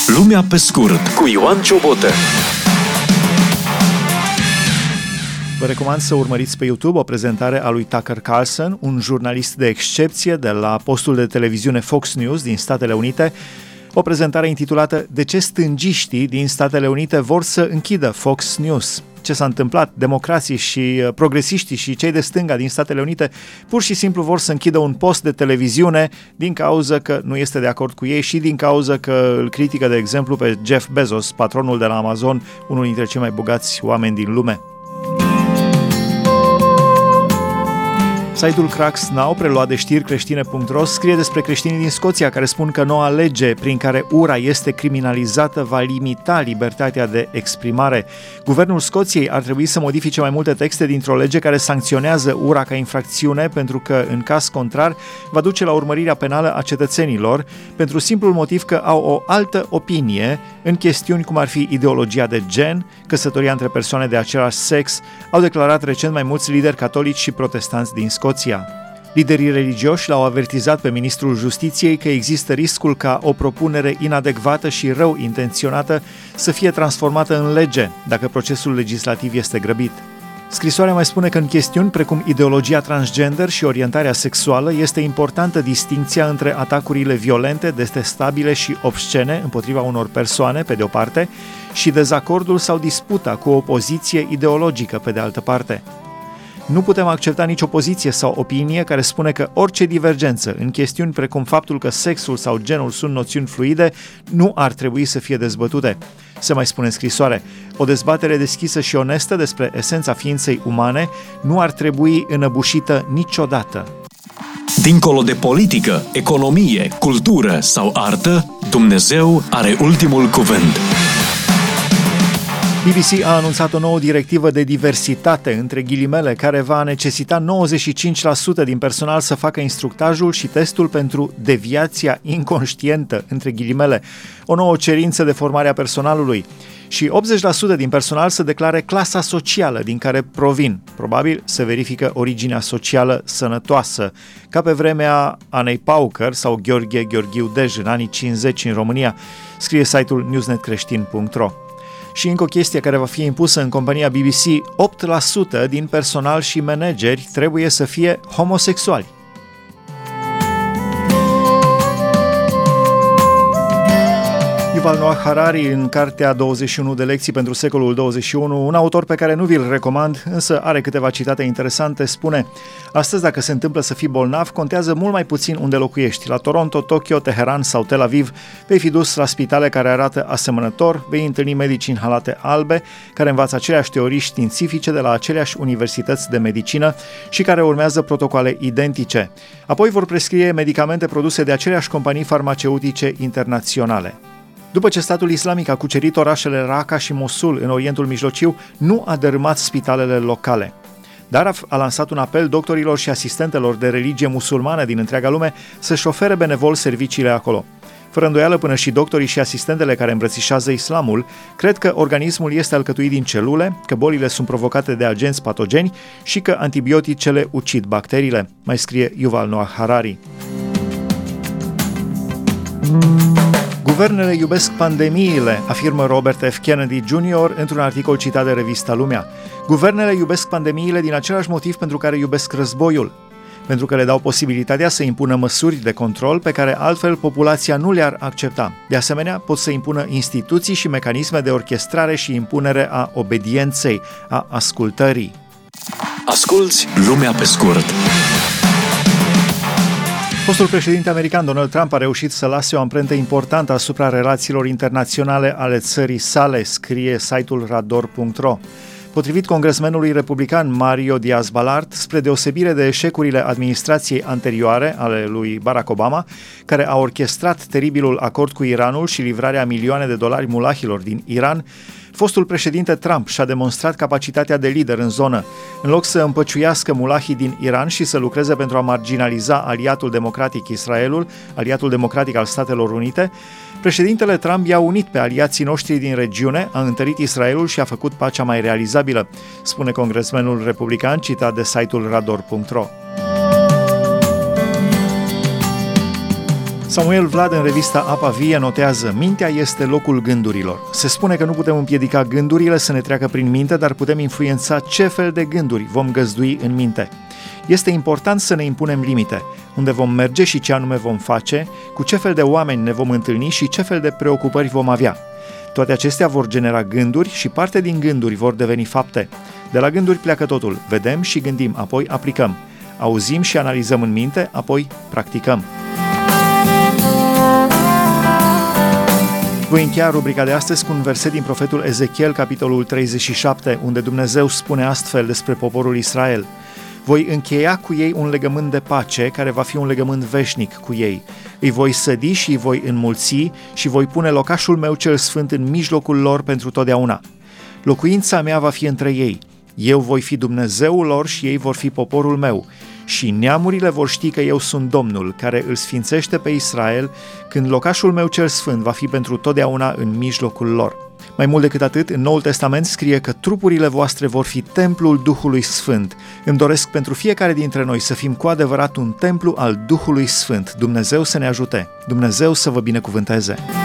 Lumea pe scurt cu Ioan Ciobotă. Vă recomand să urmăriți pe YouTube o prezentare a lui Tucker Carlson, un jurnalist de excepție de la postul de televiziune Fox News din Statele Unite, o prezentare intitulată "De ce stângiștii din Statele Unite vor să închidă Fox News?" Ce s-a întâmplat? Democrații și progresiștii și cei de stânga din Statele Unite pur și simplu vor să închidă un post de televiziune din cauza că nu este de acord cu ei și din cauza că îl critică, de exemplu, pe Jeff Bezos, patronul de la Amazon, unul dintre cei mai bogați oameni din lume. Site-ul Crux Now, preluat de știri creștine.ro, scrie despre creștinii din Scoția care spun că noua lege prin care ura este criminalizată va limita libertatea de exprimare. Guvernul Scoției ar trebui să modifice mai multe texte dintr-o lege care sancționează ura ca infracțiune, pentru că, în caz contrar, va duce la urmărirea penală a cetățenilor, pentru simplul motiv că au o altă opinie în chestiuni cum ar fi ideologia de gen, căsătoria între persoane de același sex, au declarat recent mai mulți lideri catolici și protestanți din Scoția. Liderii religioși l-au avertizat pe ministrul Justiției că există riscul ca o propunere inadecvată și rău intenționată să fie transformată în lege, dacă procesul legislativ este grăbit. Scrisoarea mai spune că în chestiuni precum ideologia transgender și orientarea sexuală este importantă distincția între atacurile violente, detestabile și obscene împotriva unor persoane, pe de o parte, și dezacordul sau disputa cu o poziție ideologică, pe de altă parte. Nu putem accepta nicio poziție sau opinie care spune că orice divergență în chestiuni precum faptul că sexul sau genul sunt noțiuni fluide nu ar trebui să fie dezbătute. Se mai spune în scrisoare, o dezbatere deschisă și onestă despre esența ființei umane nu ar trebui înăbușită niciodată. Dincolo de politică, economie, cultură sau artă, Dumnezeu are ultimul cuvânt. BBC a anunțat o nouă directivă de diversitate, între ghilimele, care va necesita 95% din personal să facă instructajul și testul pentru deviația inconștientă, între ghilimele, o nouă cerință de formare a personalului, și 80% din personal să declare clasa socială din care provin. Probabil se verifică originea socială sănătoasă, ca pe vremea Anei Paucăr sau Gheorghe Gheorghiu Dej în anii 50 în România, scrie site-ul newsnetcreștin.ro. Și încă o chestie care va fi impusă în compania BBC, 8% din personal și manageri trebuie să fie homosexuali. Yuval Noah Harari, în cartea 21 de lecții pentru secolul 21, un autor pe care nu vi-l recomand, însă are câteva citate interesante, spune: astăzi, dacă se întâmplă să fii bolnav, contează mult mai puțin unde locuiești. La Toronto, Tokyo, Teheran sau Tel Aviv vei fi dus la spitale care arată asemănător, vei întâlni medici în halate albe, care învață aceleași teorii științifice de la aceleași universități de medicină și care urmează protocoale identice. Apoi vor prescrie medicamente produse de aceleași companii farmaceutice internaționale. După ce statul islamic a cucerit orașele Raqqa și Mosul în Orientul Mijlociu, nu a dărâmat spitalele locale. Daraf a lansat un apel doctorilor și asistentelor de religie musulmană din întreaga lume să-și ofere benevol serviciile acolo. Fără îndoială, până și doctorii și asistentele care îmbrățișează islamul cred că organismul este alcătuit din celule, că bolile sunt provocate de agenți patogeni și că antibioticele ucid bacteriile, mai scrie Yuval Noah Harari. Guvernele iubesc pandemiile, afirmă Robert F. Kennedy Jr. într-un articol citat de revista Lumea. Guvernele iubesc pandemiile din același motiv pentru care iubesc războiul, pentru că le dau posibilitatea să impună măsuri de control pe care altfel populația nu le-ar accepta. De asemenea, pot să impună instituții și mecanisme de orchestrare și impunere a obedienței, a ascultării. Asculți Lumea pe scurt. Fostul președinte american Donald Trump a reușit să lase o amprentă importantă asupra relațiilor internaționale ale țării sale, scrie site-ul rador.ro. Potrivit congresmenului republican Mario Diaz-Balart, spre deosebire de eșecurile administrației anterioare ale lui Barack Obama, care a orchestrat teribilul acord cu Iranul și livrarea milioane de dolari mulahilor din Iran, fostul președinte Trump și-a demonstrat capacitatea de lider în zonă. În loc să împăciuiască mulahii din Iran și să lucreze pentru a marginaliza aliatul democratic Israelul, aliatul democratic al Statelor Unite, președintele Trump i-a unit pe aliații noștri din regiune, a întărit Israelul și a făcut pacea mai realizabilă, spune congresmenul republican citat de site-ul rador.ro. Samuel Vlad în revista Apa Vie notează: mintea este locul gândurilor. Se spune că nu putem împiedica gândurile să ne treacă prin minte, dar putem influența ce fel de gânduri vom găzdui în minte. Este important să ne impunem limite, unde vom merge și ce anume vom face, cu ce fel de oameni ne vom întâlni și ce fel de preocupări vom avea. Toate acestea vor genera gânduri și parte din gânduri vor deveni fapte. De la gânduri pleacă totul. Vedem și gândim, apoi aplicăm. Auzim și analizăm în minte, apoi practicăm. Voi încheia rubrica de astăzi cu un verset din profetul Ezechiel, capitolul 37, unde Dumnezeu spune astfel despre poporul Israel: voi încheia cu ei un legământ de pace, care va fi un legământ veșnic cu ei. Îi voi sădi și îi voi înmulți și voi pune locașul meu cel sfânt în mijlocul lor pentru totdeauna. Locuința mea va fi între ei. Eu voi fi Dumnezeul lor și ei vor fi poporul meu. Și neamurile vor ști că eu sunt Domnul, care îl sfințește pe Israel, când locașul meu cel sfânt va fi pentru totdeauna în mijlocul lor. Mai mult decât atât, în Noul Testament scrie că trupurile voastre vor fi templul Duhului Sfânt. Îmi doresc pentru fiecare dintre noi să fim cu adevărat un templu al Duhului Sfânt. Dumnezeu să ne ajute! Dumnezeu să vă binecuvânteze!